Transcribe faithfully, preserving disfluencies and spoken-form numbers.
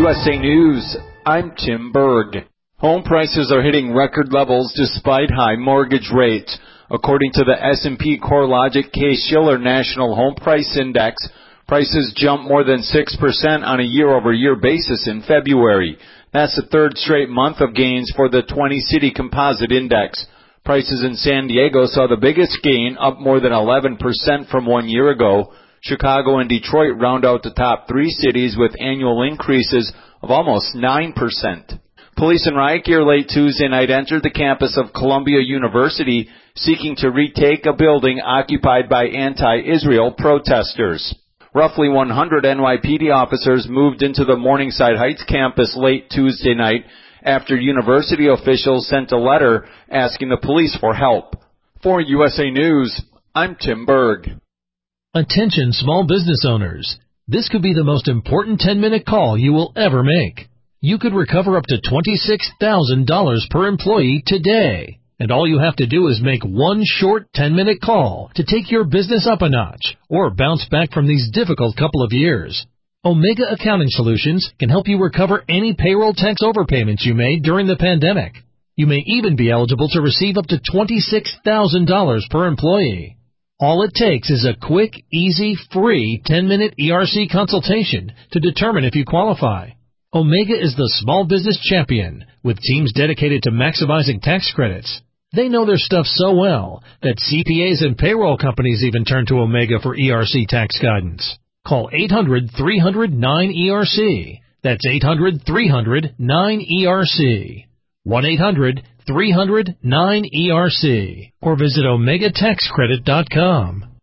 U S A News, I'm Tim Berg. Home prices are hitting record levels despite high mortgage rates. According to the S and P CoreLogic Case-Shiller National Home Price Index, prices jumped more than six percent on a year-over-year basis in February. That's the third straight month of gains for the twenty-city composite index. Prices in San Diego saw the biggest gain, up more than eleven percent from one year ago. Chicago and Detroit round out the top three cities with annual increases of almost nine percent. Police in riot gear late Tuesday night entered the campus of Columbia University seeking to retake a building occupied by anti-Israel protesters. Roughly one hundred N Y P D officers moved into the Morningside Heights campus late Tuesday night after university officials sent a letter asking the police for help. For U S A News, I'm Tim Berg. Attention small business owners. This could be the most important ten-minute call you will ever make. You could recover up to twenty-six thousand dollars per employee today. And all you have to do is make one short ten-minute call to take your business up a notch or bounce back from these difficult couple of years. Omega Accounting Solutions can help you recover any payroll tax overpayments you made during the pandemic. You may even be eligible to receive up to twenty-six thousand dollars per employee. All it takes is a quick, easy, free ten-minute E R C consultation to determine if you qualify. Omega is the small business champion with teams dedicated to maximizing tax credits. They know their stuff so well that C P As and payroll companies even turn to Omega for E R C tax guidance. Call eight hundred, three hundred, nine E R C. That's eight hundred, three hundred, nine E R C. one eight hundred, three hundred, nine E R C. Or visit omega tax credit dot com.